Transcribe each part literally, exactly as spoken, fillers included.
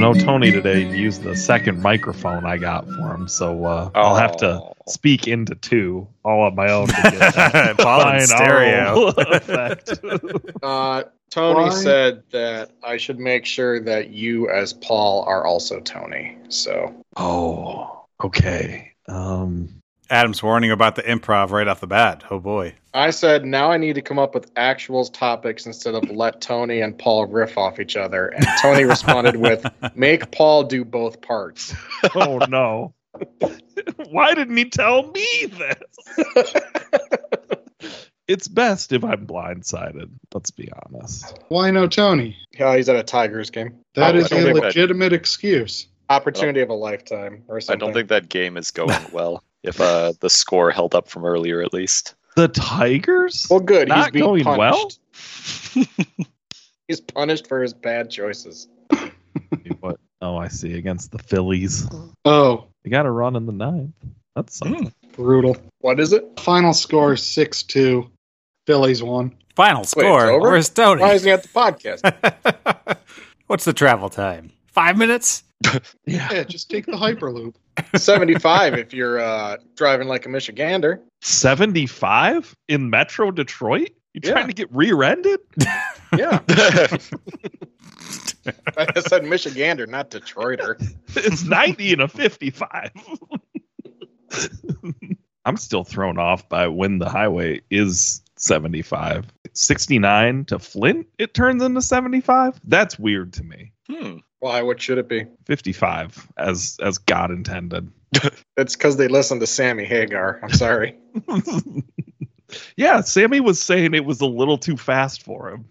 know Tony today used the second microphone I got for him, so uh, oh. I'll have to speak into two all on my own to get that Paul in stereo effect. uh, Tony Why? said that I should make sure that you, as Paul, are also Tony. So. Oh, okay. Um, Adam's warning about the improv right off the bat. Oh boy. I said now I need to come up with actual topics instead of let Tony and Paul riff off each other. And Tony responded with, make Paul do both parts. Oh no. Why didn't he tell me this? It's best if I'm blindsided. Let's be honest. Why no Tony? Yeah, he's at a Tigers game. That is a legitimate that. excuse. Opportunity of a lifetime or something. I don't think that game is going well. If uh, the score held up from earlier, at least. The Tigers? Well, good. Not he's being going punished. well. He's punished for his bad choices. What? Oh, I see. Against the Phillies. Oh. They got a run in the ninth. That's something. Mm. Brutal. What is it? Final score six two. Phillies won. Final score? Wait, Where's Tony? Why is he at the podcast? What's the travel time? Five minutes? Yeah. yeah, just take the Hyperloop. seventy-five if you're uh, driving like a Michigander. seventy-five in Metro Detroit? You yeah. trying to get rear-ended? Yeah. I said Michigander, not Detroiter. It's ninety and a fifty-five. I'm still thrown off by when the highway is seventy-five. sixty-nine to Flint, it turns into seventy-five? That's weird to me. Hmm. Why? What should it be? fifty-five, as as God intended. It's because they listen to Sammy Hagar. I'm sorry. Yeah, Sammy was saying it was a little too fast for him.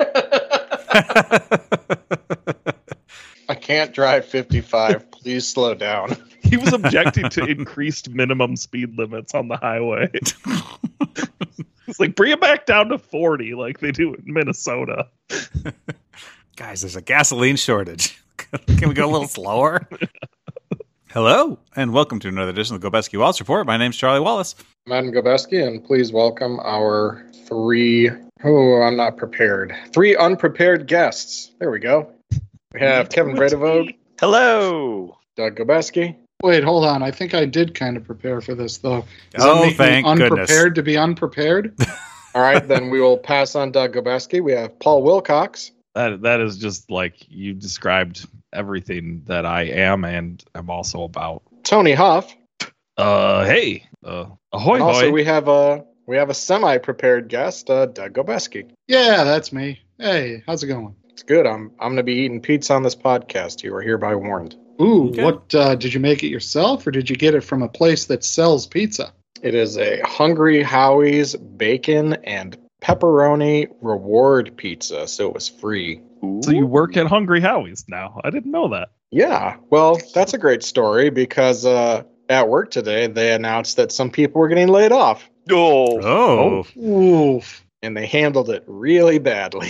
I can't drive fifty-five. Please slow down. He was objecting to increased minimum speed limits on the highway. It's like, bring it back down to forty like they do in Minnesota. Guys, there's a gasoline shortage. Can we go a little slower? Hello, and welcome to another edition of the Gobeski Wallace Report. My name's Charlie Wallace. I'm Adam Gobeski, and please welcome our three... Oh, I'm not prepared. Three unprepared guests. There we go. We have Kevin Bredevogt. Hello. Doug Gobeski. Wait, hold on. I think I did kind of prepare for this, though. Does oh, thank unprepared goodness. to be unprepared? All right, then we will pass on Doug Gobeski. We have Paul Wilcox. That That is just like you described everything that I am and I'm also about. Tony Huff. Uh, hey. Uh, ahoy, and also, hoy. we have a, we have a semi-prepared guest, uh, Doug Gobeski. Yeah, that's me. Hey, how's it going? It's good. I'm I'm going to be eating pizza on this podcast. You are hereby warned. Ooh, okay. what, uh, did you make it yourself, or did you get it from a place that sells pizza? It is a Hungry Howie's bacon and pepperoni reward pizza, so it was free. Ooh. So you work at Hungry Howie's now. I didn't know that. Yeah, well, that's a great story because uh, at work today, they announced that some people were getting laid off. Oh. Oh. Oof. And they handled it really badly.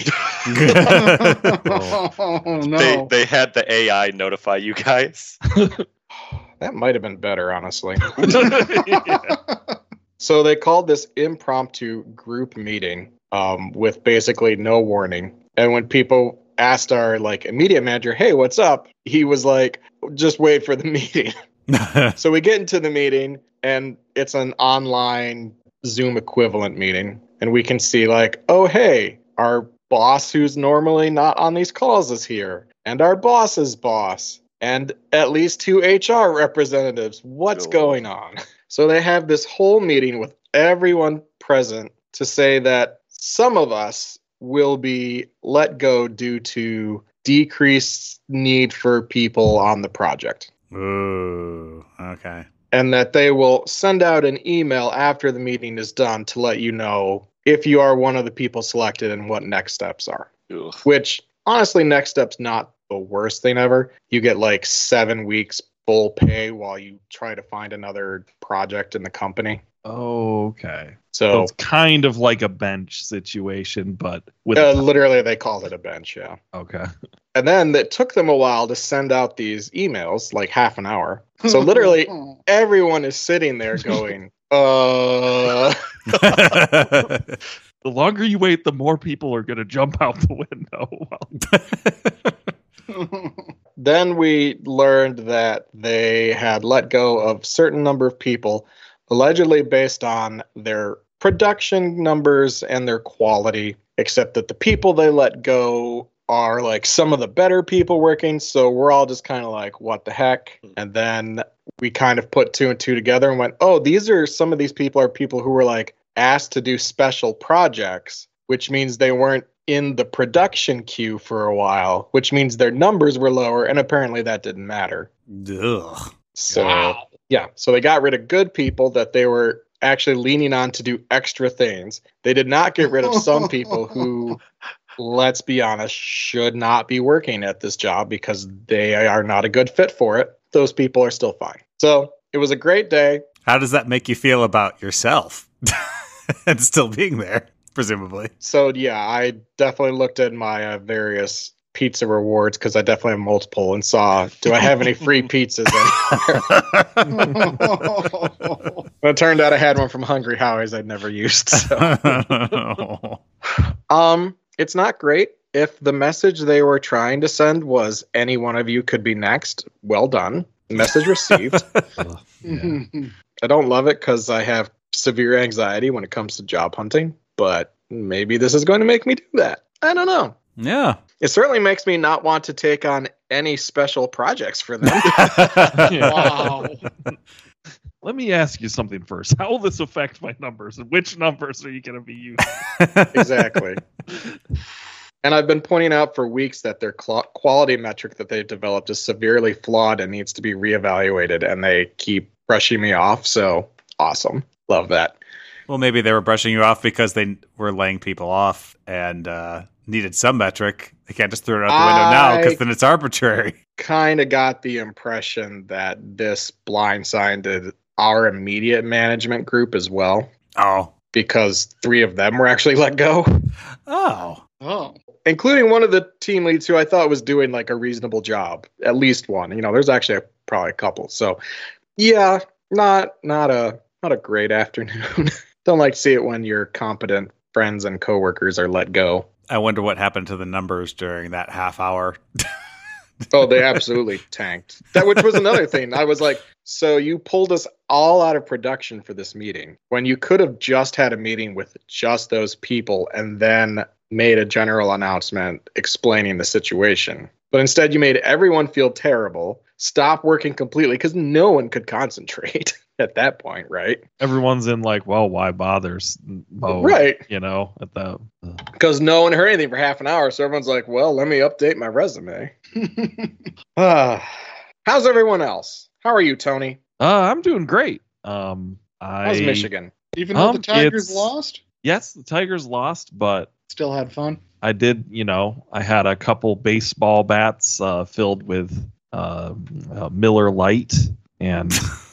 Oh, no. They they had the A I notify you guys. That might have been better, honestly. Yeah. So they called this impromptu group meeting um, with basically no warning. And when people asked our like immediate manager, hey, what's up? He was like, just wait for the meeting. So we get into the meeting and it's an online Zoom equivalent meeting. And we can see like, oh, hey, our boss who's normally not on these calls is here. And our boss's boss. And at least two H R representatives. What's Oh. going on? So they have this whole meeting with everyone present to say that some of us will be let go due to decreased need for people on the project. Ooh, okay. And that they will send out an email after the meeting is done to let you know if you are one of the people selected and what next steps are. Ugh. Which, honestly, next step's not the worst thing ever. You get like seven weeks full pay while you try to find another project in the company. Oh, okay. So, So it's kind of like a bench situation, but with uh, literally they called it a bench, yeah. okay. And then it took them a while to send out these emails, like half an hour. So literally everyone is sitting there going, uh... The longer you wait, the more people are going to jump out the window. then we learned that they had let go of certain number of people, allegedly based on their production numbers and their quality, except that the people they let go are like some of the better people working. So we're all just kind of like, what the heck? And then we kind of put two and two together and went, oh, these are some of these people are people who were like asked to do special projects, which means they weren't in the production queue for a while, which means their numbers were lower. And apparently that didn't matter. Ugh. So, Wow. yeah. So they got rid of good people that they were actually leaning on to do extra things. They did not get rid of some people who, let's be honest, should not be working at this job because they are not a good fit for it. Those people are still fine. So it was a great day. How does that make you feel about yourself and still being there, presumably? So, yeah, I definitely looked at my uh, various pizza rewards because I definitely have multiple and saw, do I have any free pizzas anywhere? It turned out I had one from Hungry Howie's I'd never used. So. um, it's not great. If the message they were trying to send was any one of you could be next, well done. Message received. Yeah. I don't love it because I have severe anxiety when it comes to job hunting, but maybe this is going to make me do that. I don't know. Yeah. It certainly makes me not want to take on any special projects for them. Wow. Let me ask you something first. How will this affect my numbers, and which numbers are you going to be using? Exactly. And I've been pointing out for weeks that their cl- quality metric that they've developed is severely flawed and needs to be reevaluated, and they keep brushing me off. So awesome. Love that. Well, maybe they were brushing you off because they were laying people off and uh, needed some metric. They can't just throw it out the window now I- because then it's arbitrary. Kind of got the impression that this blindsided our immediate management group as well, Oh. because three of them were actually let go, Oh. Oh. including one of the team leads who I thought was doing like a reasonable job. At least one. You know, there's actually a, probably a couple. So, yeah, not not a not a great afternoon. Don't like to see it when your competent friends and coworkers are let go. I wonder what happened to the numbers during that half hour. Oh, they absolutely tanked. That, which was another thing. I was like, so you pulled us all out of production for this meeting when you could have just had a meeting with just those people and then made a general announcement explaining the situation. But instead you made everyone feel terrible, stop working completely because no one could concentrate at that point, right? Everyone's in like, well, why bother? Mode, Right. You know, at the Because no one heard anything for half an hour. So everyone's like, well, let me update my resume. Uh, how's everyone else? How are you, Tony? uh, I'm doing great. Um, I How's Michigan? Even though Um, the Tigers it's- lost, Yes, the Tigers lost, but still had fun. I did, you know, I had a couple baseball bats uh, filled with uh, uh, Miller Lite, and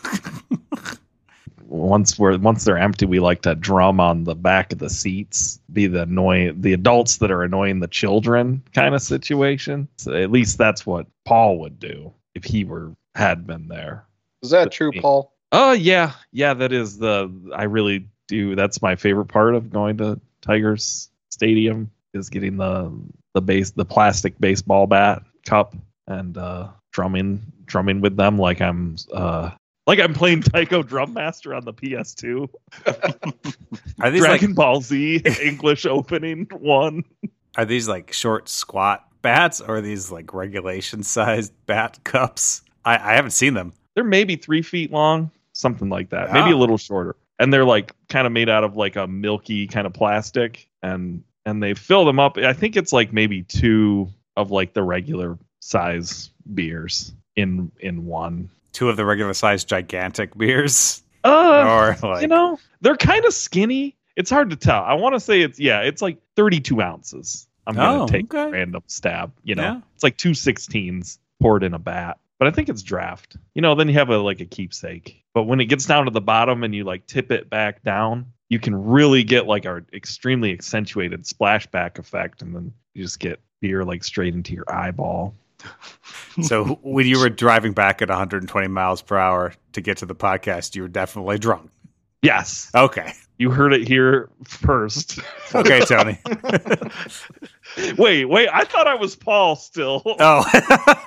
once we're once they're empty, we like to drum on the back of the seats, be the annoying the adults that are annoying the children kind of situation. So at least that's what Paul would do if he were had been there. Is that true, Paul? Oh yeah, yeah, that is the I really do. That's my favorite part of going to Tigers Stadium is getting the the base the plastic baseball bat cup and uh, drumming drumming with them like I'm uh, like I'm playing Taiko Drum Master on the P S two. Are these Dragon like Ball Z English opening one. are these like short squat bats or are these like regulation sized bat cups? I, I haven't seen them. They're maybe three feet long, something like that. Maybe Yeah. a little shorter. And they're like kind of made out of like a milky kind of plastic, and and they fill them up. I think it's like maybe two of like the regular size beers in in one. Two of the regular sized gigantic beers. Uh, or like you know, they're kind of skinny. It's hard to tell. I want to say it's yeah, it's like thirty-two ounces. I'm gonna Oh, take okay. a random stab. You know, Yeah. it's like two sixteens poured in a bat. But I think it's draft. You know, then you have a like a keepsake. But when it gets down to the bottom and you like tip it back down, you can really get like a extremely accentuated splashback effect, and then you just get beer like straight into your eyeball. So when you were driving back at one hundred twenty miles per hour to get to the podcast, you were definitely drunk. Yes, Okay. you heard it here first. Okay, Tony. wait, wait. I thought I was Paul still. Oh.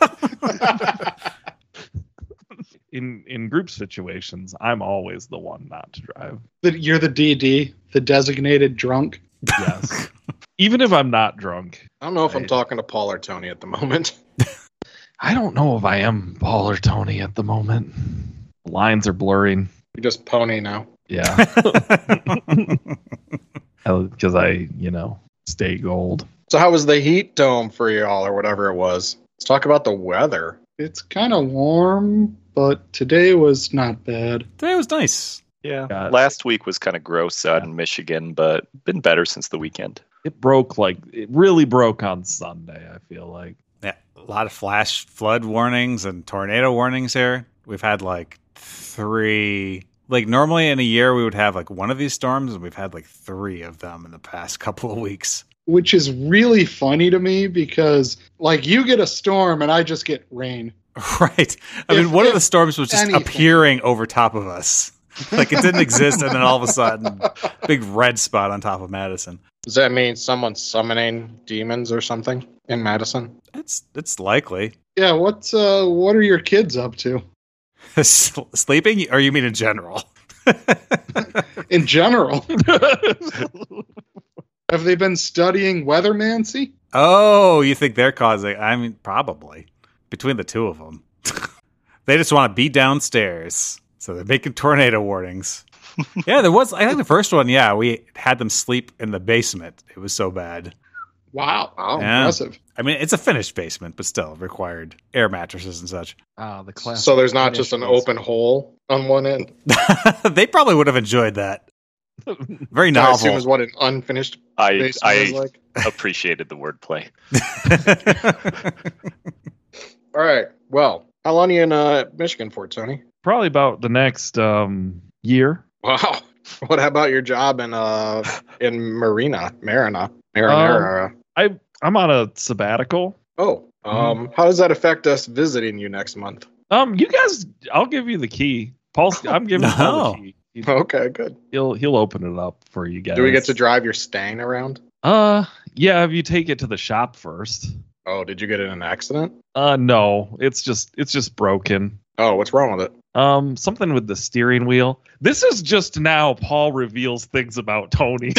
in in group situations, I'm always the one not to drive. The- You're the D D, the designated drunk. Yes. Even if I'm not drunk. I don't know if I'm I- talking to Paul or Tony at the moment. I don't know if I am Paul or Tony at the moment. The lines are blurring. You're just Pony now. Yeah. Because I, you know, stay gold. So how was the heat dome for y'all or whatever it was? Let's talk about the weather. It's kind of warm, but today was not bad. Today was nice. Yeah. Got- Last week was kind of gross out in Michigan, but been better since the weekend. It broke like, it really broke on Sunday, I feel like. Yeah, a lot of flash flood warnings and tornado warnings here. We've had like three. Like normally in a year we would have like one of these storms, and we've had like three of them in the past couple of weeks. Which is really funny to me because, like, you get a storm and I just get rain. Right. I If- mean, one of the if storms was just anything. appearing over top of us. Like it didn't exist, and then all of a sudden, big red spot on top of Madison. Does that mean someone's summoning demons or something in Madison? It's it's likely. Yeah, what's uh, what are your kids up to? Sleeping, or you mean in general? In general, have they been studying weathermancy? Oh, you think they're causing? I mean, probably between the two of them, they just want to be downstairs, so they're making tornado warnings. Yeah, there was. I think the first one. Yeah, we had them sleep in the basement. It was so bad. Wow, wow, Yeah. impressive. I mean, it's a finished basement, but still required air mattresses and such. Ah, the class. So there's not just an open hole on one end. They probably would have enjoyed that. Very I assume novel. is what an unfinished I basement I is like. appreciated the wordplay. All right. Well, how long are you in uh, Michigan for, Tony? Probably about the next um, year. Wow. What about your job in uh in Marina, Marina, Marinara? I I'm on a sabbatical. oh, um, how does that affect us visiting you next month? Um, you guys, I'll give you the key. Paul, I'm giving Paul No. the key. He- Okay, good. He'll he'll open it up for you guys. Do we get to drive your Stang around? Uh, yeah. If you take it to the shop first. Oh, did you get in an accident? Uh, no. It's just it's just broken. Oh, what's wrong with it? Um, something with the steering wheel. This is just now Paul reveals things about Tony.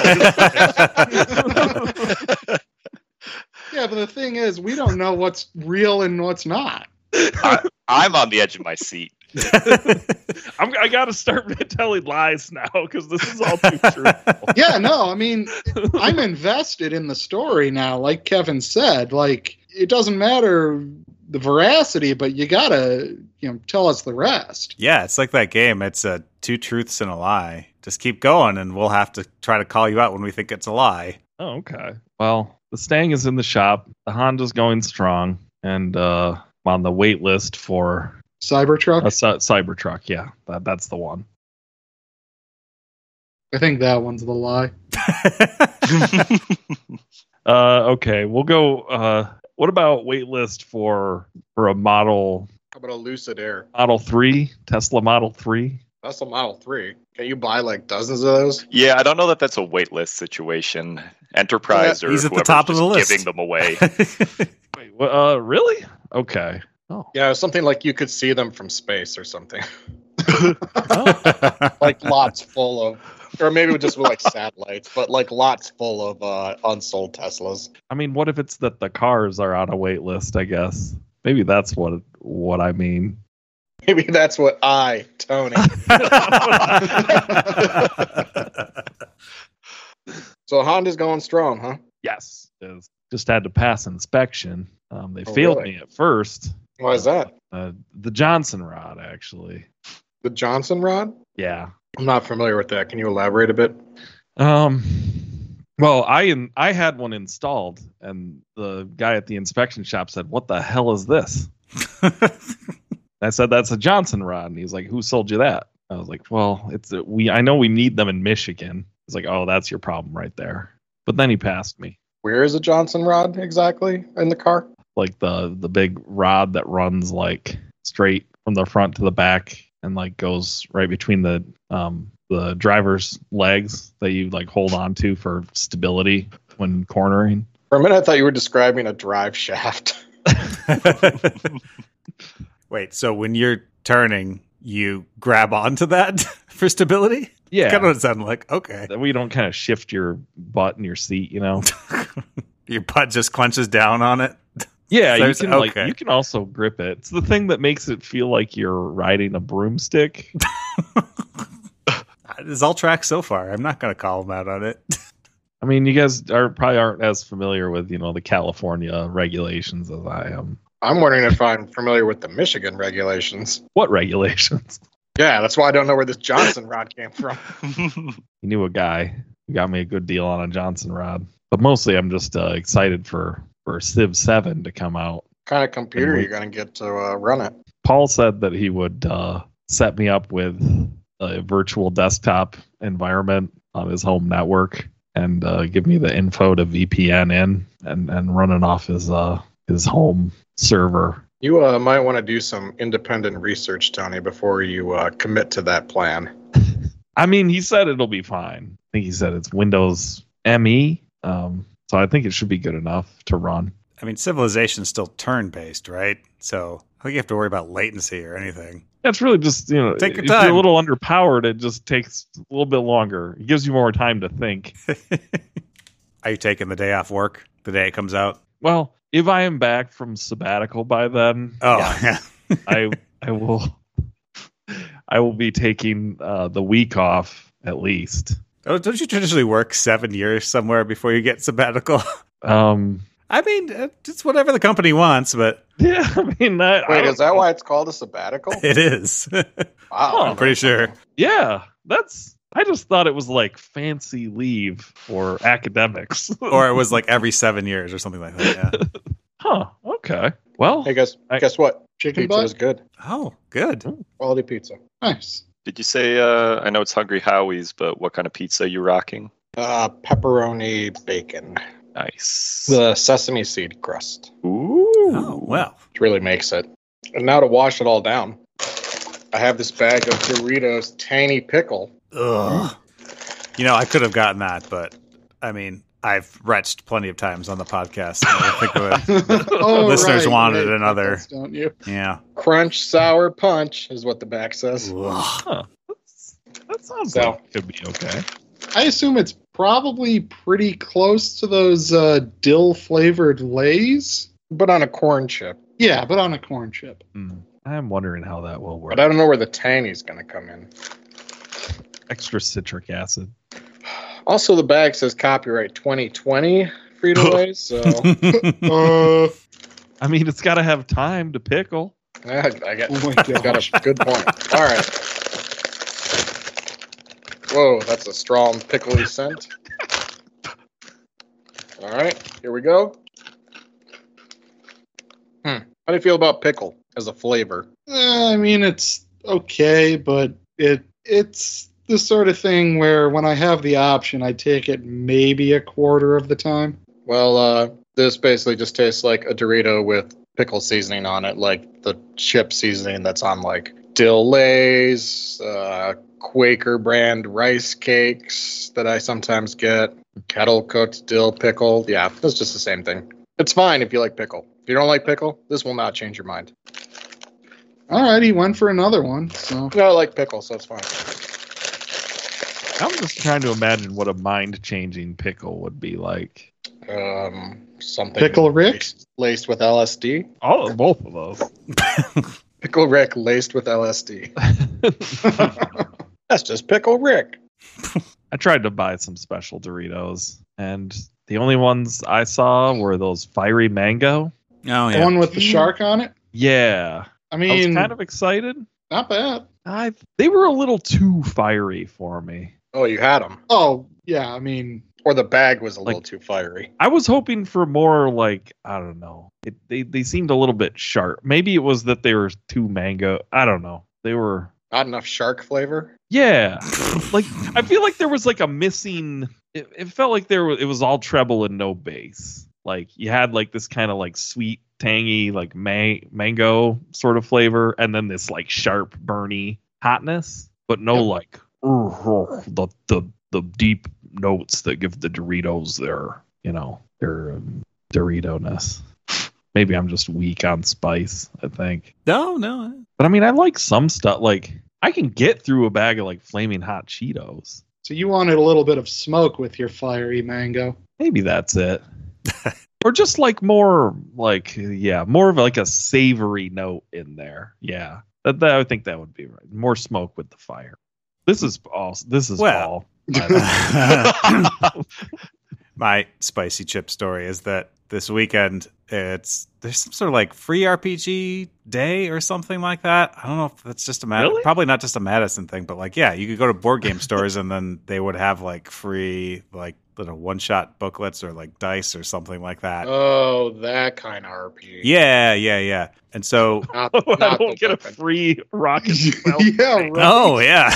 Yeah, but the thing is, we don't know what's real and what's not. I, I'm on the edge of my seat. I'm, I got to start telling lies now because this is all too true. Yeah, no, I mean, I'm invested in the story now. Like Kevin said, like it doesn't matter the veracity, but you gotta, you know, tell us the rest. Yeah, it's like that game. It's uh, two truths and a lie. Just keep going, and we'll have to try to call you out when we think it's a lie. Oh, okay. Well, the Stang is in the shop. The Honda's going strong, and uh, I'm on the wait list for Cybertruck. a cy- Cybertruck. Yeah, that, that's the one. I think that one's the lie. Uh, okay, we'll go. Uh, what about wait list for for a model How about a Lucid Air? Model three Tesla Model three? That's a Model three. Can you buy like dozens of those? Yeah, I don't know that that's a wait list situation. Enterprise or He's at the whoever's top of just the list. giving them away. Wait, wha- uh, really? Okay. Oh, Yeah, something like you could see them from space or something. oh. Like lots full of, or maybe just with like satellites, but like lots full of uh, unsold Teslas. I mean, what if it's that the cars are on a wait list? I guess maybe that's what what I mean. Maybe that's what I, Tony. So Honda's going strong, huh? Yes, is just had to pass inspection. Um, they Oh, failed really? me at first. Why is that? Uh, the Johnson rod, actually. The Johnson rod? Yeah. I'm not familiar with that. Can you elaborate a bit? Um. Well, I in, I had one installed, and the guy at the inspection shop said, "What the hell is this?" I said, "That's a Johnson rod," and he's like, "Who sold you that?" I was like, "Well, it's a, we. I know we need them in Michigan." He's like, "Oh, that's your problem right there." But then he passed me, Where is a Johnson rod exactly in the car? like the the big rod that runs like straight from the front to the back and like goes right between the um the driver's legs that you like hold on to for stability when cornering. For a minute, I thought you were describing a drive shaft. Wait, so when you're turning, you grab onto that for stability? Yeah. Kind of what it sounded like. Okay. That way you don't kind of shift your butt in your seat, you know? Your butt just clenches down on it. Yeah, you There's- can like okay. you can also grip it. It's the thing that makes it feel like you're riding a broomstick. It's all tracks so far. I'm not going to call him out on it. I mean, you guys are probably aren't as familiar with, you know, the California regulations as I am. I'm wondering if I'm familiar with the Michigan regulations. What regulations? Yeah, that's why I don't know where this Johnson rod came from. You knew a guy who got me a good deal on a Johnson rod. But mostly I'm just uh, excited for, for Civ seven to come out. What kind of computer And are we- you going to get to uh, run it? Paul said that he would uh, set me up with a virtual desktop environment on his home network and uh, give me the info to V P N in and, and run it off his uh, his home server. You uh, might want to do some independent research, Tony, before you uh, commit to that plan. I mean, he said it'll be fine. I think he said it's Windows M E, um, so I think it should be good enough to run. I mean, Civilization's still turn-based, right? So I think you have to worry about latency or anything. It's really just, you know, Take your if time. you're a little underpowered, it just takes a little bit longer. It gives you more time to think. Are you taking the day off work the day it comes out? Well, if I am back from sabbatical by then, Oh, yeah, yeah. I I will I will be taking uh, the week off at least. Oh, don't you traditionally work seven years somewhere before you get sabbatical? Um, I mean, uh, it's whatever the company wants, but yeah, I mean, I, I Wait, don't is that know. why it's called a sabbatical? it is. Wow. I'm pretty sure. Yeah, that's. I just thought it was like fancy leave for academics. Or it was like every seven years or something like that. Yeah. huh? Okay. Well, Hey, guys, I- guess what? Chicken Pizza butt? is good. Oh, good. Quality pizza. Nice. Did you say, uh, I know it's Hungry Howie's, but what kind of pizza are you rocking? Uh, pepperoni bacon. Nice. The sesame seed crust. Ooh. Oh, well. Which really makes it. And now to wash it all down, I have this bag of Doritos Tangy Pickle. Ugh. You know, I could have gotten that, but I mean, I've retched plenty of times on the podcast. I think of it. Oh, Listeners right, wanted right. another. Pickles, don't you? Yeah. Crunch Sour Punch is what the back says. Ugh. huh, that's, that sounds So- like it could be okay. I assume it's probably pretty close to those uh, dill flavored Lays. But on a corn chip. Yeah, but on a corn chip. Hmm. I'm wondering how that will work. But I don't know where the tangy's going to come in. Extra citric acid. Also, the bag says copyright twenty twenty Frito-Lay, so Uh, I mean, it's got to have time to pickle. I, I got, oh my got gosh. a good point. All right. Whoa, that's a strong pickly scent. All right, here we go. Hmm. How do you feel about pickle as a flavor? Eh, I mean, it's okay, but it it's the sort of thing where when I have the option, I take it maybe a quarter of the time. Well, uh, this basically just tastes like a Dorito with pickle seasoning on it, like the chip seasoning that's on like dill Lays, uh, Quaker brand rice cakes that I sometimes get, kettle cooked dill pickle. Yeah, it's just the same thing. It's fine if you like pickle. If you don't like pickle, this will not change your mind. All right, he went for another one. So No, I like pickle, so it's fine. I'm just trying to imagine what a mind-changing pickle would be like. Um, something Pickle Rick? laced, laced with L S D. All both of those. Pickle Rick laced with L S D. That's just Pickle Rick. I tried to buy some special Doritos, and the only ones I saw were those fiery mango. Oh, the yeah. one with the shark on it. Yeah, I I was mean, kind of excited. not bad. I they were a little too fiery for me. Oh, you had them. Oh yeah, I mean, Or the bag was a Like- little too fiery. I was hoping for more like, I don't know. It, they they seemed a little bit sharp. Maybe it was that they were too mango. I don't know. They were Not enough shark flavor. yeah. Like I feel like there was like a missing. It, it felt like there was it was all treble and no bass. Like you had like this kind of like sweet, tangy, like ma- mango sort of flavor, and then this like sharp, burny hotness, but no Yep. like the the the deep notes that give the Doritos their you know their um, Dorito-ness. maybe I'm just weak on spice, I think. No, no. But I mean, I like some stuff. Like, I can get through a bag of like flaming hot Cheetos. So you wanted a little bit of smoke with your fiery mango. Maybe that's it. Or just like more like, yeah, more of like a savory note in there. Yeah. That, that I think that would be right. More smoke with the fire. This is all. This is Well. Paul. My spicy chip story is that this weekend it's there's some sort of like free R P G day or something like that. I don't know if that's just a Mad- Really? probably not just a Madison thing, but like yeah, you could go to board game stores and then they would have like free like little one shot booklets or like dice or something like that. Oh, that kind of R P G. Yeah, yeah, yeah. And so Not, I not don't the get a weapon. free rocket spell. Yeah, right. oh yeah,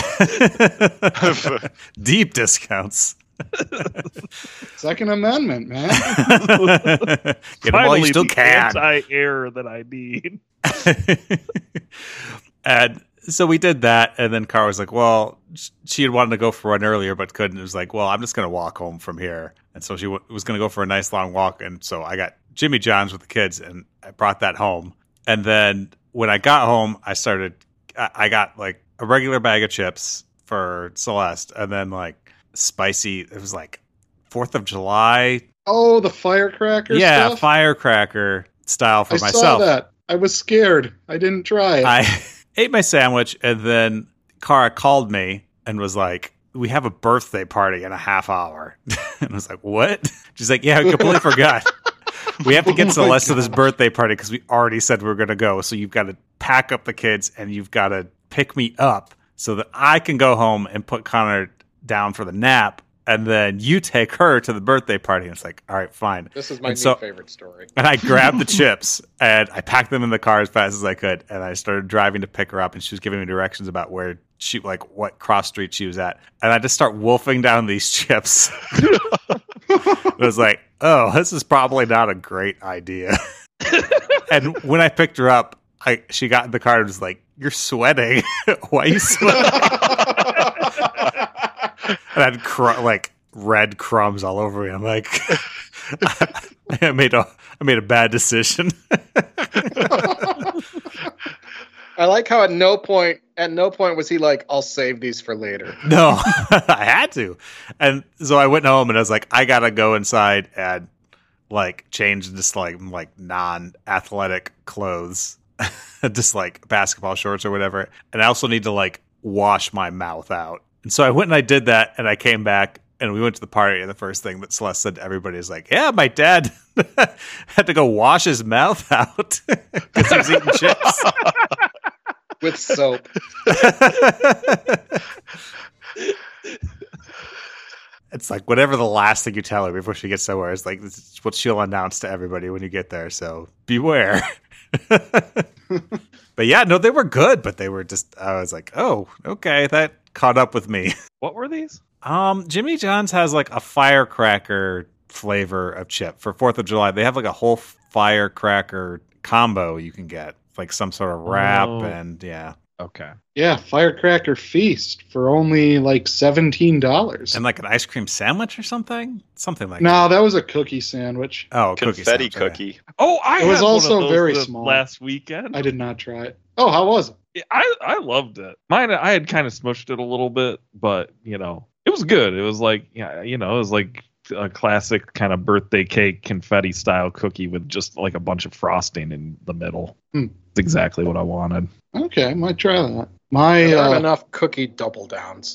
deep discounts. Second Amendment, man. Get them while you Finally, still the can. anti-air that I need. And so we did that, and then Cara was like, well, she had wanted to go for a run earlier, but couldn't. It was like, well, I'm just going to walk home from here. And so she w- was going to go for a nice long walk, and so I got Jimmy John's with the kids, and I brought that home. And then when I got home, I started, I I got like a regular bag of chips for Celeste, and then like spicy, it was like fourth of July. Oh, the firecracker Yeah, stuff? firecracker style for I myself. saw that. I was scared. I didn't try it. I ate my sandwich, and then Cara called me and was like, we have a birthday party in a half hour. And I was like, what? She's like, yeah, I completely forgot. We have to get Oh my Celeste to this God. birthday party because we already said we were going to go. So you've got to pack up the kids, and you've got to pick me up so that I can go home and put Connor down for the nap. And then you take her to the birthday party. And it's like, all right, fine. This is my And new so- favorite story. And I grabbed the chips and I packed them in the car as fast as I could. And I started driving to pick her up, and she was giving me directions about where she, like what cross street she was at. And I just start wolfing down these chips. It was like, oh, this is probably not a great idea. And when I picked her up, I, she got in the car and was like, you're sweating. Why are you sweating? And I had cr- like red crumbs all over me. I'm like, I made a I made a bad decision. I like how at no point, at no point was he like, "I'll save these for later." No, I had to, and so I went home and I was like, I gotta go inside and like change into like like non athletic clothes, just like basketball shorts or whatever. And I also need to like wash my mouth out. And so I went and I did that, and I came back and we went to the party, and the first thing that Celeste said to everybody is like, yeah, my dad had to go wash his mouth out because he was eating chips. With soap. It's like whatever the last thing you tell her before she gets somewhere is like, this is what she'll announce to everybody when you get there. So beware. But yeah, no, they were good, but they were just, I was like, oh, okay, that caught up with me. What were these? Um, Jimmy John's has like a firecracker flavor of chip for fourth of July. They have like a whole firecracker combo you can get, like some sort of wrap, Oh. and yeah. Okay. Yeah, Firecracker Feast for only like seventeen dollars. And like an ice cream sandwich or something? Something like No, that. that was a cookie sandwich. Oh, cookie Confetti sandwich, okay. cookie. Oh, I It was had one also of those very this small. last weekend. I did not try it. Oh, how was it? Yeah, I I loved it. Mine, I had kind of smushed it a little bit, but you know, it was good. It was like, yeah, you know, it was like a classic kind of birthday cake confetti style cookie with just like a bunch of frosting in the middle. Hmm. It's exactly what I wanted. Okay, I might try that. My There aren't uh, enough cookie double downs.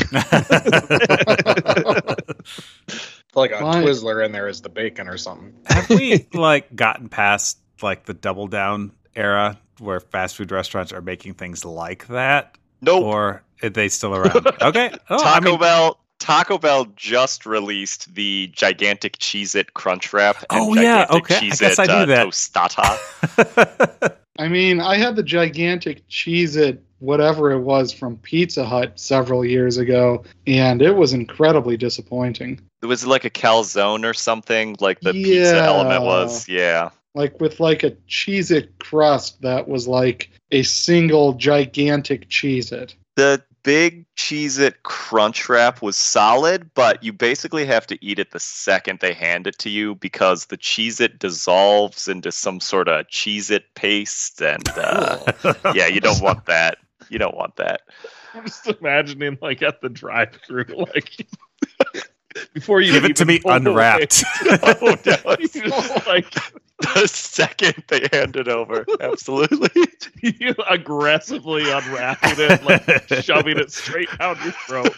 Like a My- Twizzler in there is the bacon or something. Have we like gotten past like the double down era where fast food restaurants are making things like that? Nope. Or are they still around? Okay. Oh, Taco I mean, Bell. Taco Bell just released the gigantic Cheez-It Crunch Wrap. And Oh, yeah, gigantic okay, I Cheez-It, guess I knew uh, that. Tostata. I mean, I had the gigantic Cheez-It, whatever it was, from Pizza Hut several years ago, and it was incredibly disappointing. It was like a calzone or something, like the pizza Yeah. element was. Yeah. Like with like a Cheez-It crust that was like a single gigantic Cheez-It. The big Cheez-It Crunch Wrap was solid, but you basically have to eat it the second they hand it to you because the Cheez-It dissolves into some sort of Cheez-It paste, and uh, yeah, you don't want that. You don't want that. I'm just imagining, like, at the drive-thru, like, before you Give it to me unwrapped. Oh, no. Just, like, The second they hand it over, absolutely. you aggressively unwrapping it, like shoving it straight down your throat.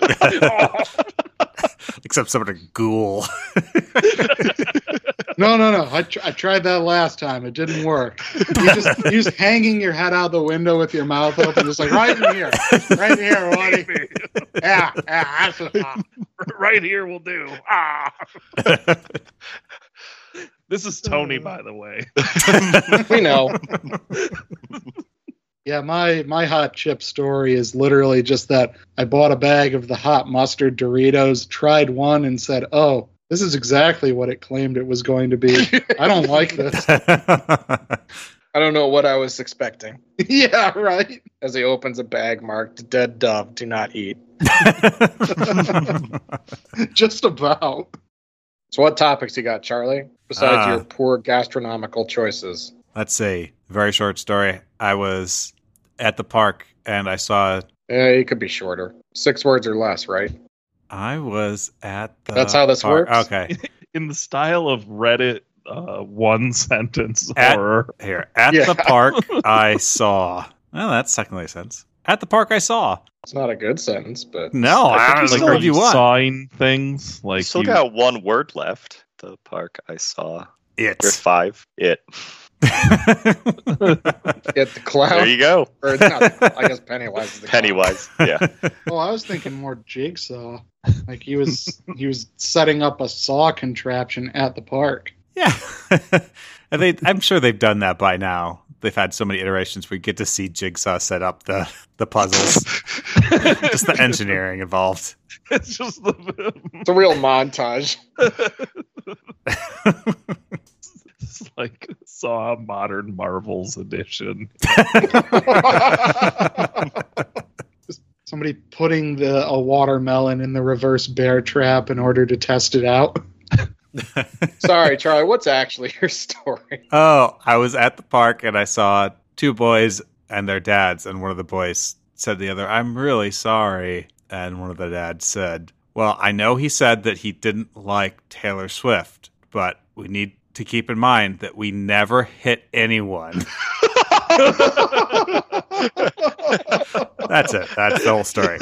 Except some of the ghoul. No, no, no. I, tr- I tried that last time. It didn't work. You just you just hanging your head out the window with your mouth open, just like right in here, right here, buddy. Yeah, yeah, that's what, ah. Right here will do. Ah. This is Tony, by the way. We know. Yeah, my my hot chip story is literally just that I bought a bag of the hot mustard Doritos, tried one, and said, "Oh, this is exactly what it claimed it was going to be. I don't like this." I don't know what I was expecting. Yeah, right. As he opens a bag marked "Dead Dove, do not eat." Just about. So what topics you got, Charlie? Besides Uh, your poor gastronomical choices. Let's see. Very short story. I was at the park and I saw. Yeah, it could be shorter. Six words or less, right? I was at the. That's how this park. works? Okay. In the style of Reddit, uh, one sentence At- horror. Here. At Yeah. the park, I saw. Well, that's secondly a sentence. At the park, I saw. It's not a good sentence, but No, I think I you don't still know Like, if you want. sawing things. I Like, still you, got one word left. The park I saw. It. Or five. It. get the clown. There you go. Or not, I guess Pennywise is the clown. Pennywise. Yeah. Oh, I was thinking more Jigsaw. Like he was he was setting up a saw contraption at the park. Yeah. And they, I'm sure they've done that by now. They've had so many iterations where you get to see Jigsaw set up the, the puzzles. Just the engineering involved. it's just the. It's a real montage. It's like Saw Modern Marvels edition. Somebody putting the a watermelon in the reverse bear trap in order to test it out. Sorry, Charlie. What's actually your story? Oh, I was at the park and I saw two boys and their dads, and one of the boys said to the other, "I'm really sorry." And one of the dads said, "Well, I know he said that he didn't like Taylor Swift, but we need to keep in mind that we never hit anyone." That's it. That's the whole story.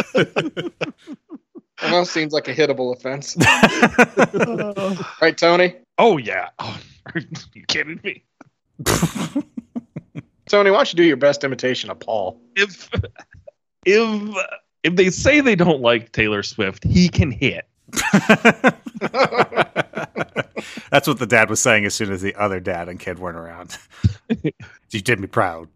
Almost seems like a hittable offense. Right, Tony? Oh, yeah. Oh, are you kidding me? Tony, why don't you do your best imitation of Paul? If if if they say they don't like Taylor Swift, he can hit. That's what the dad was saying as soon as the other dad and kid weren't around. You did me proud.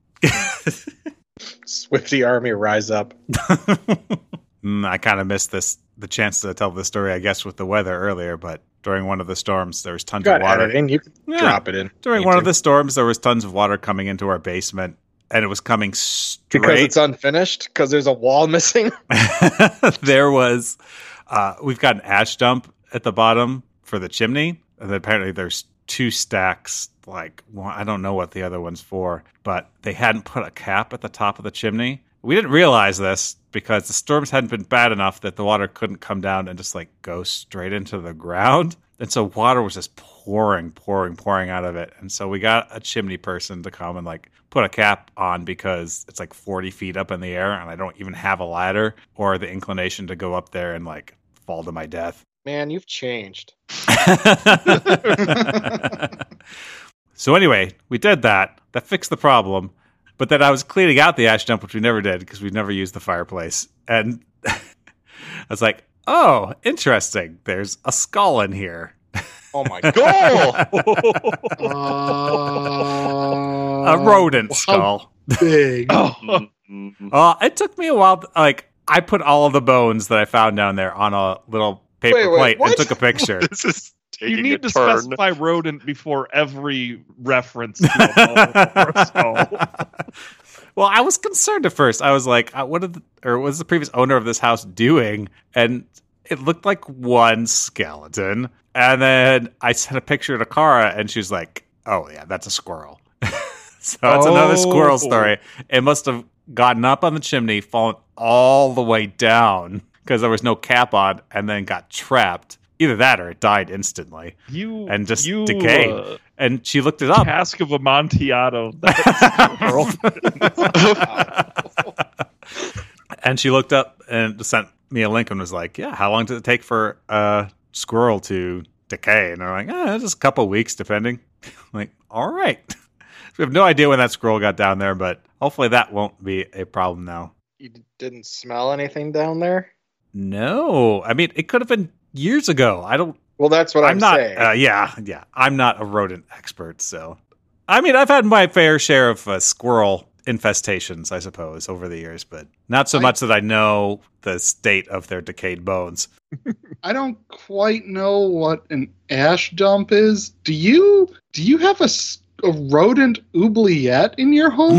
Swifty Army, rise up. Mm, I kind of missed this the chance to tell the story, I guess, with the weather earlier, but during one of the storms, there was tons Got of water. editing. You can Yeah. drop it in. During Need one to. of the storms, there was tons of water coming into our basement, and it was coming Because straight. it's unfinished? Because there's a wall missing? There was, uh, we've got an ash dump at the bottom for the chimney, and then apparently there's two stacks. Like, one, I don't know what the other one's for, but they hadn't put a cap at the top of the chimney. We didn't realize this because the storms hadn't been bad enough that the water couldn't come down and just like go straight into the ground. And so water was just pouring, pouring, pouring out of it. And so we got a chimney person to come and like put a cap on because it's like forty feet up in the air and I don't even have a ladder or the inclination to go up there and like fall to my death. Man, you've changed. So anyway, we did that. That fixed the problem. But then I was cleaning out the ash dump, which we never did because we never used the fireplace. And I was like, oh, interesting. There's a skull in here. Oh my god. Uh, A rodent how skull. big. Oh, Mhm. Uh, it took me a while. To, like, I put all of the bones that I found down there on a little paper Wait, wait, plate what? and took a picture. This is taking you need a to turn. specify rodent before every reference to a bone or a skull. Well, I was concerned at first. I was like, uh, what did the, or what was the previous owner of this house doing? And it looked like one skeleton. And then I sent a picture to Kara, and she was like, oh, yeah, that's a squirrel. So that's oh. another squirrel story. It must have gotten up on the chimney, fallen all the way down because there was no cap on, and then got trapped. Either that or it died instantly. You and just you, decayed. Uh, and she looked it up. Cask of Amontillado. And she looked up and sent me a link and was like, yeah, how long did it take for a squirrel to decay? And they're like, eh, just a couple weeks, depending. I'm like, all right. We have no idea when that squirrel got down there, but hopefully that won't be a problem now. You didn't smell anything down there? No. I mean, it could have been years ago. I don't. Well, that's what I'm, I'm not, saying. Uh, yeah, yeah. I'm not a rodent expert, so. I mean, I've had my fair share of uh, squirrel infestations, I suppose, over the years, but not so I, much that I know the state of their decayed bones. I don't quite know what an ash dump is. Do you? Do you have a, a rodent oubliette in your home?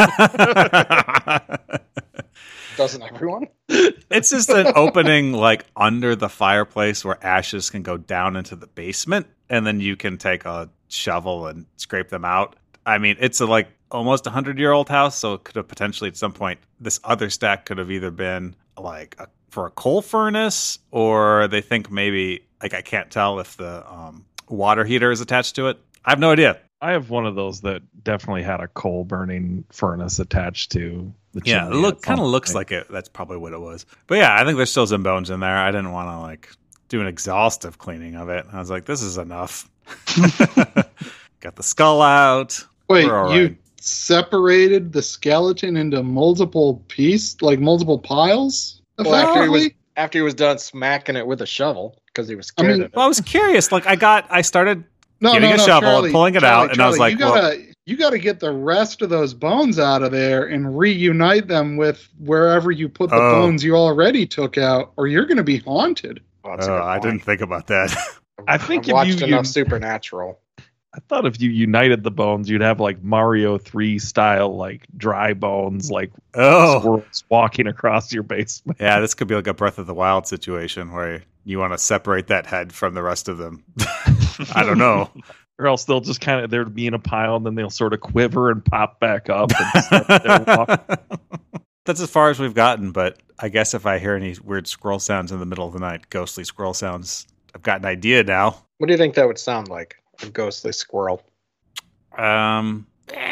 Doesn't everyone? It's just an opening like under the fireplace where ashes can go down into the basement, and then you can take a shovel and scrape them out. I mean, it's a like almost a hundred year old house, so it could have potentially at some point this other stack could have either been like a, for a coal furnace, or they think maybe like I can't tell if the um, water heater is attached to it. I have no idea. I have one of those that definitely had a coal burning furnace attached to the chimney. Yeah, it look kind of looks like it. That's probably what it was. But yeah, I think there's still some bones in there. I didn't want to like do an exhaustive cleaning of it. I was like, this is enough. Got the skull out. Wait, you right. separated the skeleton into multiple pieces, like multiple piles? Well, after he was after he was done smacking it with a shovel because he was scared I mean, of it. Well, I was curious. Like I got, I started. No, Getting no, a no, shovel Charlie, and pulling it Charlie, out, and Charlie, I was like, you gotta, well, you gotta get the rest of those bones out of there and reunite them with wherever you put the oh. bones you already took out, or you're gonna be haunted. Oh, that's a oh, good I point. didn't think about that. I think I've if watched you, enough you Supernatural. I thought if you united the bones, you'd have like Mario three style, like dry bones, like Oh, squirrels walking across your basement. yeah, this could be like a Breath of the Wild situation where you want to separate that head from the rest of them. I don't know. Or else they'll just kind of, they'll be in a pile and then they'll sort of quiver and pop back up. And start their walk. That's as far as we've gotten, but I guess if I hear any weird squirrel sounds in the middle of the night, ghostly squirrel sounds, I've got an idea now. What do you think that would sound like? A ghostly squirrel. Um,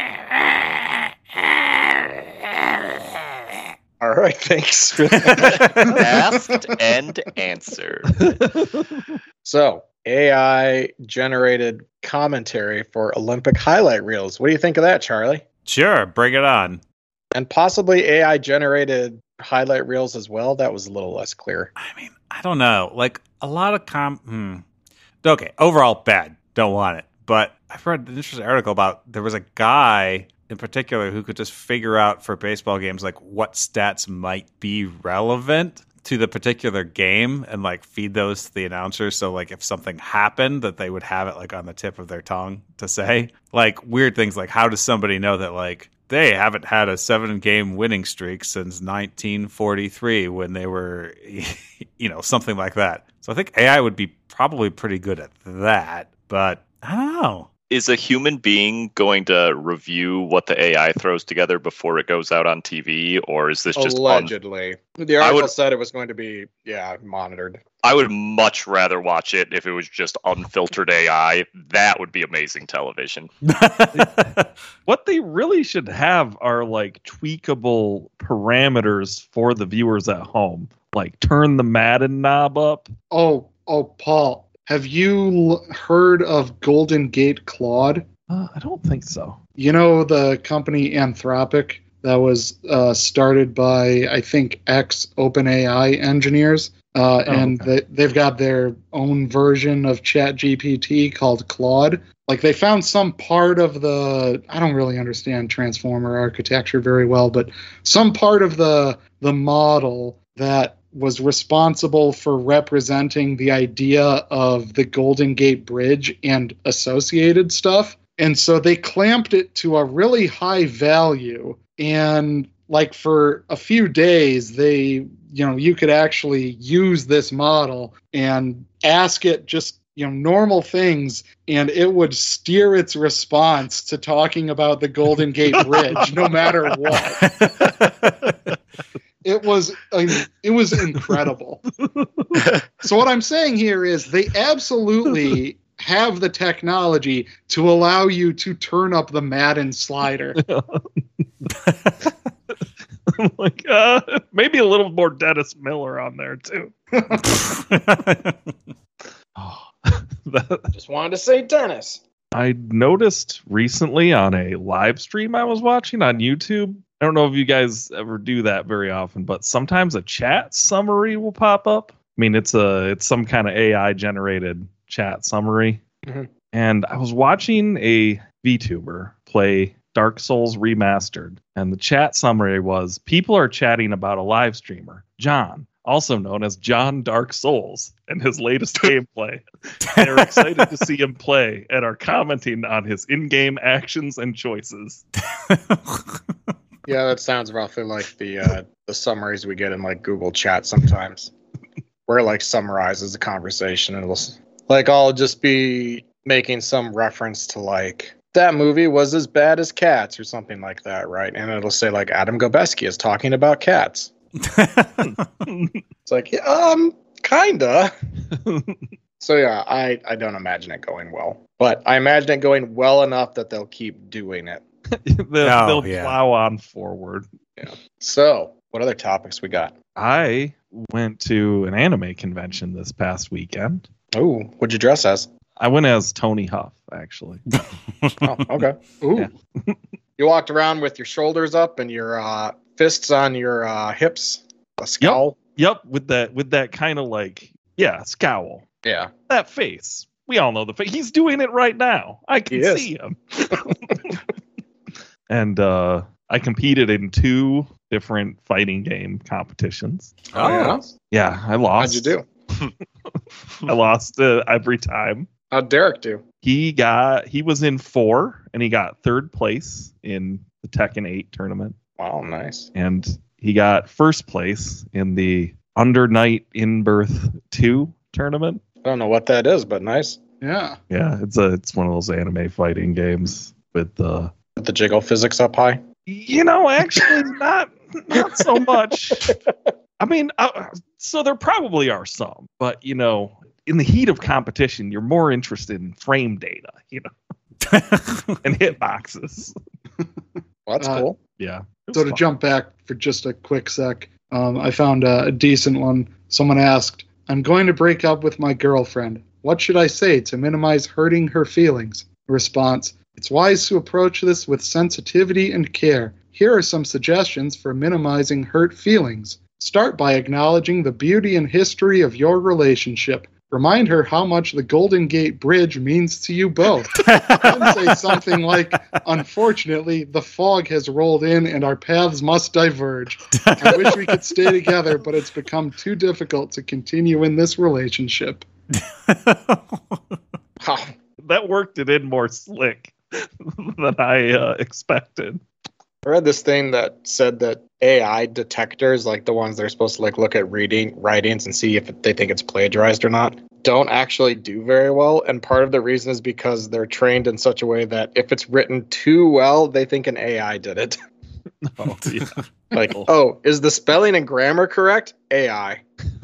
All right, thanks. Asked and answered. So, A I generated commentary for Olympic highlight reels. What do you think of that, Charlie? sure, bring it on. And possibly A I generated highlight reels as well. That was a little less clear. I mean, I don't know. Like a lot of com. Hmm. Okay, overall bad. Don't want it. But I've read an interesting article about there was a guy in particular who could just figure out for baseball games like what stats might be relevant to the particular game and like feed those to the announcers. So like if something happened that they would have it like on the tip of their tongue to say like weird things like how does somebody know that like they haven't had a seven game winning streak since nineteen forty-three when they were, you know, something like that. So I think A I would be probably pretty good at that, but I don't know. Is a human being going to review what the A I throws together before it goes out on T V, or is this just allegedly? Un- the article would, said it was going to be, yeah, monitored. I would much rather watch it if it was just unfiltered A I. That would be amazing television. What they really should have are like tweakable parameters for the viewers at home. Like turn the Madden knob up. Oh, oh, Paul. Have you l- heard of Golden Gate Claude? Uh, I don't think so. You know the company Anthropic that was uh, started by, I think, ex-OpenAI engineers. Uh, Oh, and okay. they, they've got their own version of ChatGPT called Claude. Like they found some part of the, I don't really understand transformer architecture very well, but some part of the the model that was responsible for representing the idea of the Golden Gate Bridge and associated stuff. And so they clamped it to a really high value. And like for a few days, they, you know, you could actually use this model and ask it just, you know, normal things, and it would steer its response to talking about the Golden Gate Bridge, no matter what. It was, I mean, it was incredible. So what I'm saying here is they absolutely have the technology to allow you to turn up the Madden slider. Like, uh, maybe a little more Dennis Miller on there too. Oh, that, Just wanted to say Dennis. I noticed recently on a live stream I was watching on YouTube. I don't know if you guys ever do that very often, but sometimes a chat summary will pop up. I mean, it's a it's some kind of A I generated chat summary. Mm-hmm. And I was watching a VTuber play Dark Souls Remastered, and the chat summary was, people are chatting about a live streamer, John, also known as John Dark Souls, and his latest gameplay. They're excited to see him play and are commenting on his in-game actions and choices. Yeah, that sounds roughly like the uh, the summaries we get in like Google Chat sometimes, where it like summarizes the conversation, and it'll like I'll just be making some reference to like that movie was as bad as Cats or something like that, right? And it'll say like Adam Gobeski is talking about Cats. It's like, yeah, um, kinda. So yeah, I I don't imagine it going well, but I imagine it going well enough that they'll keep doing it. they'll Oh, they'll yeah. plow on forward. Yeah. So, what other topics we got? I went to an anime convention this past weekend. Oh, what'd you dress as? I went as Tony Huff, actually. Oh, okay. Ooh. Yeah. You walked around with your shoulders up and your uh, fists on your uh, hips, a scowl. Yep, with that with that kind of like, yeah, scowl. Yeah. That face. We all know the face. He's doing it right now. I can He is. see him. And uh, I competed in two different fighting game competitions. Oh, yeah. Yeah, I lost. How'd you do? I lost uh, every time. How'd Derek do? He got he was in four, and he got third place in the Tekken eight tournament, Wow, nice. and he got first place in the Under Night in Birth two tournament. I don't know what that is, but nice. Yeah. Yeah, it's a it's one of those anime fighting games with the With the jiggle physics up high. you know actually not not so much. I mean, uh, so there probably are some, but you know, in the heat of competition, you're more interested in frame data, you know, and hitboxes. Well, that's Uh, cool. Yeah. it was So to fun. jump back for just a quick sec, um, I found a, a decent one. Someone asked, I'm going to break up with my girlfriend. What should I say to minimize hurting her feelings? Response, it's wise to approach this with sensitivity and care. Here are some suggestions for minimizing hurt feelings. Start by acknowledging the beauty and history of your relationship. Remind her how much the Golden Gate Bridge means to you both. Then say something like, unfortunately, the fog has rolled in and our paths must diverge. I wish we could stay together, but it's become too difficult to continue in this relationship. Wow. That worked it in more slick than I uh, expected. I read this thing that said that A I detectors, like the ones that are supposed to like look at reading writings and see if they think it's plagiarized or not, don't actually do very well. And part of the reason is because they're trained in such a way that if it's written too well, they think an A I did it. Oh, yeah. Like, oh, is the spelling and grammar correct? A I.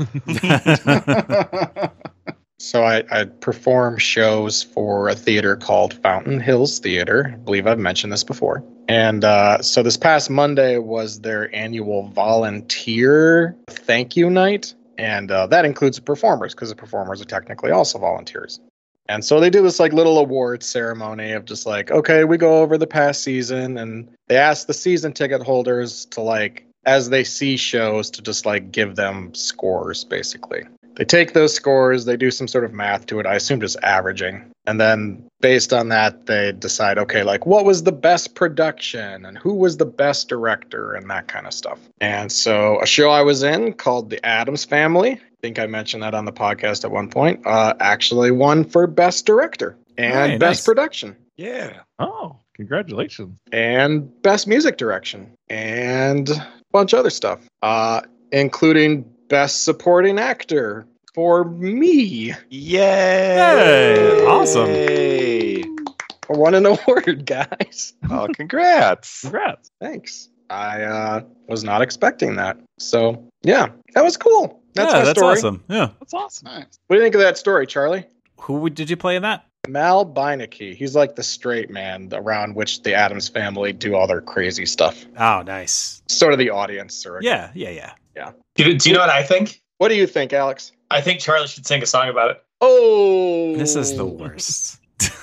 So I, I perform shows for a theater called Fountain Hills Theater. I believe I've mentioned this before. And uh, so this past Monday was their annual volunteer thank you night. And uh, that includes the performers, because the performers are technically also volunteers. And so they do this like little awards ceremony of just like, okay, we go over the past season, and they ask the season ticket holders to like, as they see shows, to just like give them scores, basically. They take those scores, they do some sort of math to it, I assume just averaging. And then based on that, they decide, okay, like what was the best production and who was the best director and that kind of stuff. And so a show I was in called The Addams Family, I think I mentioned that on the podcast at one point, uh, actually won for best director and Hey, best nice. production. Yeah. Oh, congratulations. and Best Music Direction, and a bunch of other stuff, uh, including Best Supporting Actor for me. Yay! Hey, awesome. I won an award, guys. Oh, congrats. Congrats. Thanks. I uh, was not expecting that. So, yeah, that was cool. That's yeah, my that's story. awesome. Yeah. That's awesome. Nice. What do you think of that story, Charlie? Who did you play in that? Mal Beinecke. He's like the straight man around which the Addams family do all their crazy stuff. Oh, nice. Sort of the audience. Or Yeah, yeah, yeah. Do you, do you know what I think? What do you think, Alex? I think Charlie should sing a song about it. Oh, This is the worst.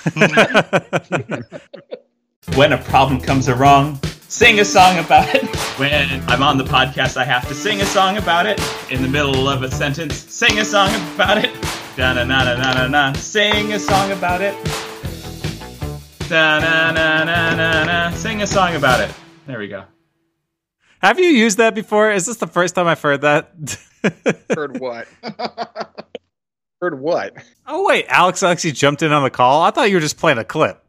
When a problem comes along, sing a song about it. When I'm on the podcast, I have to sing a song about it. In the middle of a sentence, sing a song about it. Da na na na na na na. Sing a song about it. Da na na na na na. Sing a song about it. There we go. Have you used that before? Is this the first time I've heard that? Heard what? Heard what? Oh, wait. Alex actually jumped in on the call? I thought you were just playing a clip.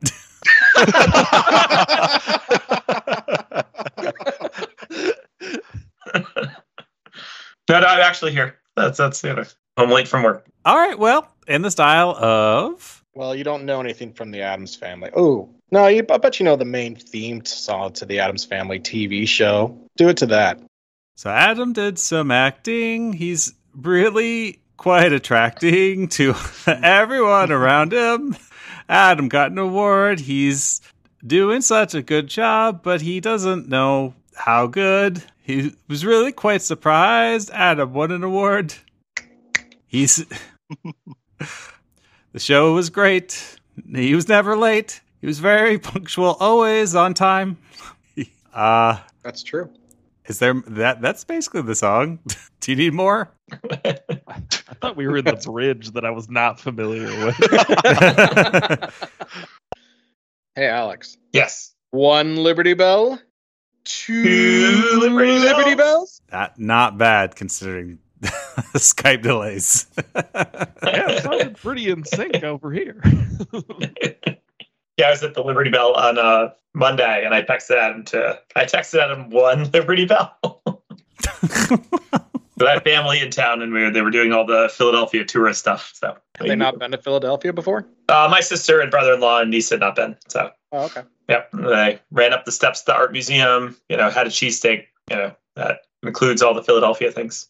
No, no, I'm actually here. That's that's the other. I'm late from work. All right. Well, in the style of... Well, you don't know anything from the Addams Family. Oh, no, you, I bet you know the main theme song to the Addams Family T V show. Do it to that. So Adam did some acting. He's really quite attracting to everyone around him. Adam got an award. He's doing such a good job, but he doesn't know how good. He was really quite surprised. Adam won an award. He's... The show was great. He was never late. He was very punctual, always on time. Uh, That's true. is there that? That's basically the song. Do you need more? I thought we were in the bridge that I was not familiar with. Hey, Alex. Yes. One Liberty Bell. Two, Two Liberty Liberty Bells. Bells. That not bad considering the Skype delays. Yeah, it sounded pretty in sync over here. Yeah, I was at the Liberty Bell on uh, Monday, and I texted Adam to. I texted Adam one Liberty Bell. So I had family in town, and we were, they were doing all the Philadelphia tourist stuff. So Have they not been to Philadelphia before? Uh, my sister and brother-in-law and niece had not been. So Oh, okay. yep, they ran up the steps to the art museum. You know, had a cheesesteak. You know, that includes all the Philadelphia things.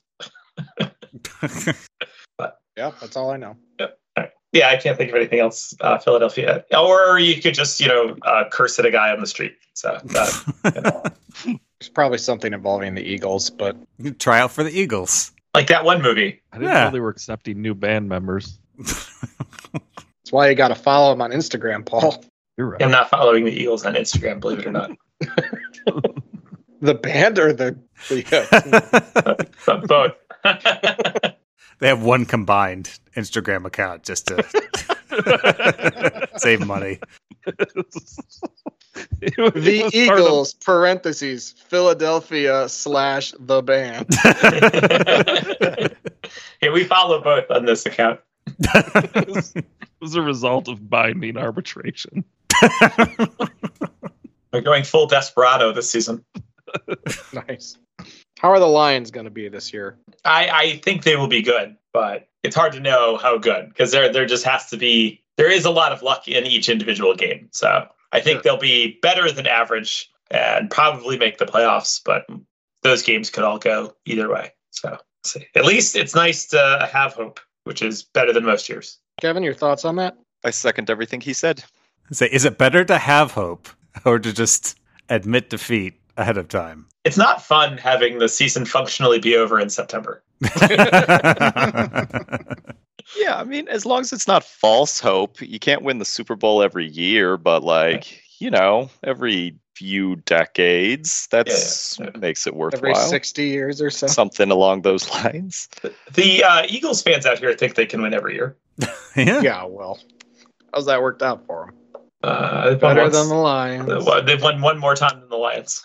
Yeah, that's all I know. Yeah, I can't think of anything else. Uh, Philadelphia, or you could just you know uh, curse at a guy on the street. So that, you know. There's probably something involving the Eagles, but Try out for the Eagles. Like that one movie. I didn't Yeah. know they were accepting new band members. that's why you got to follow them on Instagram, Paul. You're right. I'm not following the Eagles on Instagram, believe it or not. The band or the, the uh, But both. They have one combined Instagram account just to save money. It was- the it was part of- Eagles parentheses Philadelphia slash the band. Yeah, we follow both on this account. it was, it was a result of binding arbitration. We're going full desperado this season. Nice. How are the Lions going to be this year? I, I think they will be good, but it's hard to know how good because there there just has to be there is a lot of luck in each individual game. So I think Sure. they'll be better than average and probably make the playoffs, but those games could all go either way. So we'll see. At least it's nice to have hope, which is better than most years. Kevin, your thoughts on that? I second everything he said. Say, is it better to have hope or to just admit defeat ahead of time? It's not fun having the season functionally be over in September. Yeah, I mean, as long as it's not false hope, you can't win the Super Bowl every year, but like, you know, every few decades, that's Yeah, yeah. makes it Every worthwhile. sixty years or so? Something along those lines. The uh, Eagles fans out here think they can win every year. Yeah. Yeah, well, how's that worked out for them? Uh, they've won Better once. than the Lions. Uh, well, They've won one more time than the Lions.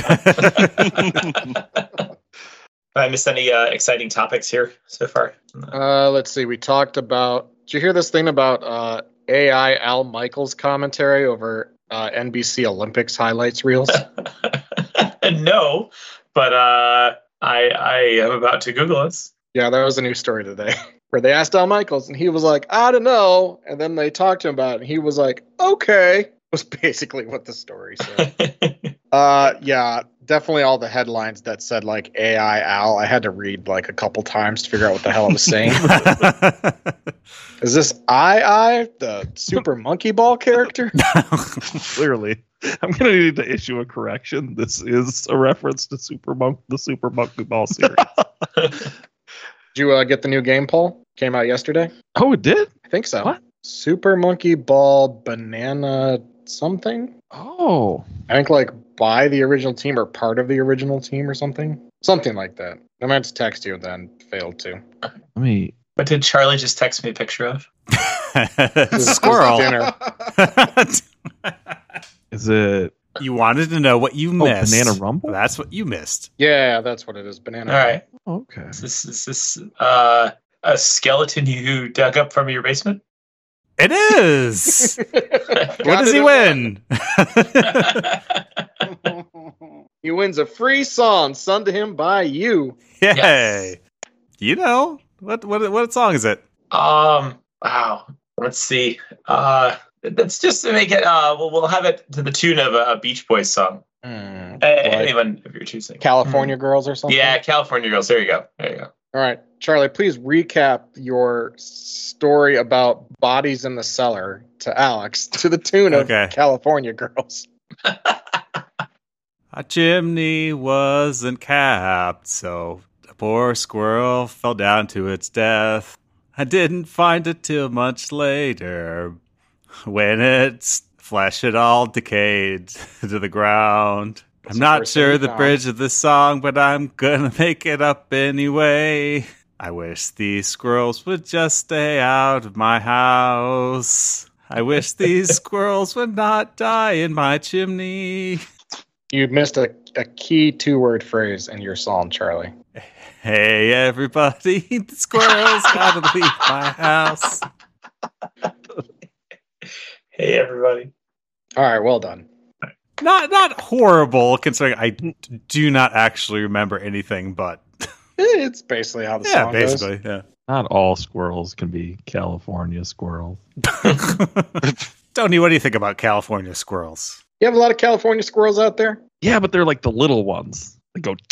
I missed any uh, exciting topics here so far? Uh, let's see. We talked about. Did you hear this thing about uh, A I Al Michaels commentary over uh, N B C Olympics highlights reels? No, but uh, I I am about to Google this. Yeah, that was a new story today where they asked Al Michaels and he was like, I don't know. And then they talked to him about it and he was like, okay. Was basically what the story said. uh, yeah, definitely all the headlines that said like A I Al. I had to read like a couple times to figure out what the hell it was saying. Is this I I, the Super Monkey Ball character? Clearly. I'm going to need to issue a correction. This is a reference to Super Monk, the Super Monkey Ball series. Did you uh, get the new game, Paul? Came out yesterday? Oh, it did? I think so. What? Super Monkey Ball Banana something? Oh. I think like by the original team or part of the original team or something. Something like that. I meant to text you and then failed to. Let me. What did Charlie just text me a picture of? Squirrel. Dinner. Is it? You wanted to know what you Oh, missed. Banana Rumble? That's what you missed. Yeah, that's what it is. Banana. All right. Okay. Is this, is this uh, a skeleton you dug up from your basement? It is. What Got does it he in win? one. He wins a free song sung to him by you. Yay. Yes. You know, what what what song is it? Um. Wow. Let's see. Uh, let's just make it. Uh, we'll we'll have it to the tune of a, a Beach Boys song. Hmm, Uh, like anyone if you're choosing. California Girls or something? Yeah, California Girls. There you go. There you go. All right. Charlie, please recap your story about bodies in the cellar to Alex to the tune of Okay. California Girls. A chimney wasn't capped, so a poor squirrel fell down to its death. I didn't find it till much later, when its flesh had all decayed to the ground. That's I'm the not first thing sure we the found. bridge of this song, but I'm gonna make it up anyway. I wish these squirrels would just stay out of my house. I wish these squirrels would not die in my chimney. You missed a, a key two-word phrase in your song, Charlie. Hey, everybody, the squirrels gotta leave my house. Hey, everybody. All right, well done. Not not horrible, considering I d- do not actually remember anything but. It's basically how the Yeah, song basically, goes. yeah. Not all squirrels can be California squirrels. Tony, what do you think about California squirrels? You have a lot of California squirrels out there? Yeah, but they're like the little ones. They go.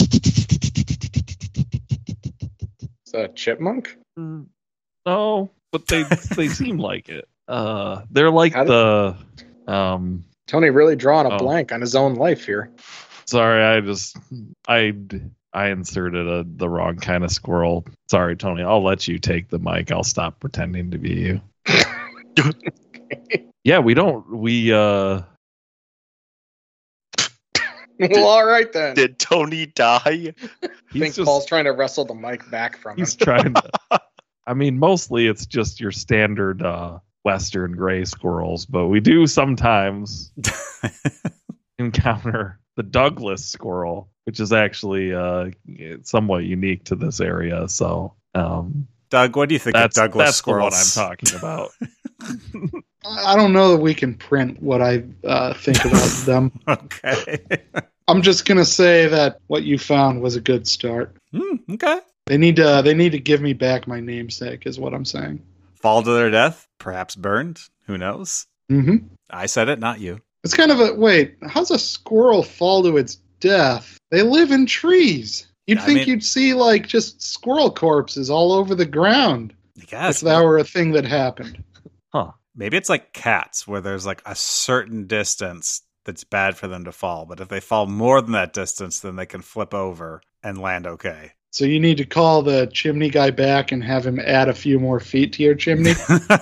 Is that a chipmunk? No, but they they seem like it. Uh, they're like How the. Um, Tony really drawing a Oh. blank on his own life here. sorry, I just I I inserted a the wrong kind of squirrel. Sorry, Tony. I'll let you take the mic. I'll stop pretending to be you. Yeah, we don't. We uh. Well, all right then. Did Tony die? I He's think just, Paul's trying to wrestle the mic back from him. he's trying to. I mean, mostly it's just your standard uh, Western gray squirrels, but we do sometimes encounter the Douglas squirrel, which is actually uh, somewhat unique to this area. So um, Doug, what do you think that's of Douglas that's squirrels? the one I'm talking about. I don't know that we can print what I uh, think about them. Okay. I'm just gonna say that what you found was a good start. Hmm, okay. They need to they need to give me back my namesake, is what I'm saying. Fall to their death, perhaps burned. Who knows? hmm I said it, not you. It's kind of a wait. How's a squirrel fall to its death? They live in trees. You'd I think mean- you'd see like just squirrel corpses all over the ground I guess. if that were a thing that happened. Huh. Maybe it's like cats, where there's like a certain distance that's bad for them to fall. But if they fall more than that distance, then they can flip over and land okay. So you need to call the chimney guy back and have him add a few more feet to your chimney.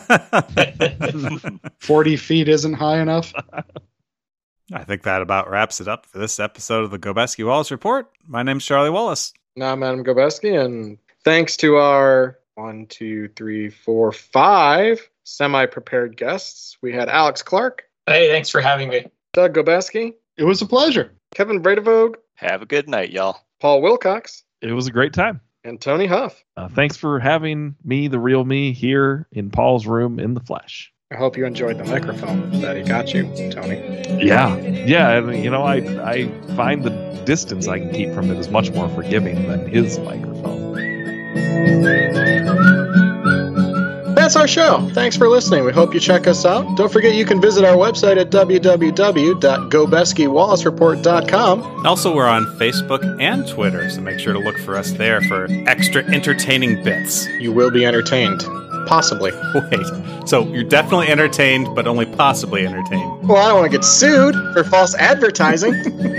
forty feet isn't high enough. I think that about wraps it up for this episode of the Gobeski Wallace Report. My name's Charlie Wallace. Now, Madam Gobeski, and thanks to our one, two, three, four, five semi-prepared guests. We had Alex Clark, Hey, thanks for having me. Doug Gobeski, It was a pleasure. Kevin Bredevogue, Have a good night, y'all. Paul Wilcox, It was a great time. and Tony Huff. Uh, thanks for having me, the real me, here in Paul's room in the flesh. I hope you enjoyed the microphone that he got you, Tony. Yeah, yeah, and you know, I I find the distance I can keep from it is much more forgiving than his microphone. That's our show. Thanks for listening. We hope you check us out. Don't forget you can visit our website at w w w dot gobeski wallace report dot com. Also, we're on Facebook and Twitter, so make sure to look for us there for extra entertaining bits. You will be entertained. Possibly. Wait, so you're definitely entertained, but only possibly entertained. Well, I don't want to get sued for false advertising.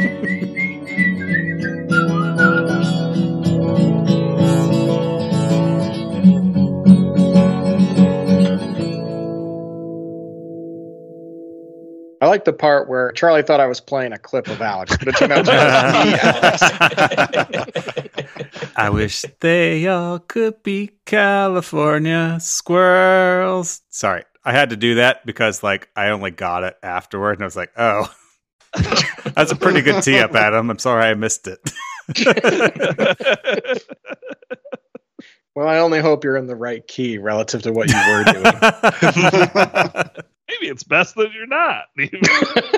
I like the part where Charlie thought I was playing a clip of Alex, but it turned out to be Alex. I wish they all could be California squirrels. Sorry, I had to do that because, like, I only got it afterward, and I was like, oh, that's a pretty good tee up, Adam. I'm sorry I missed it. Well, I only hope you're in the right key relative to what you were doing. Maybe it's best that you're not.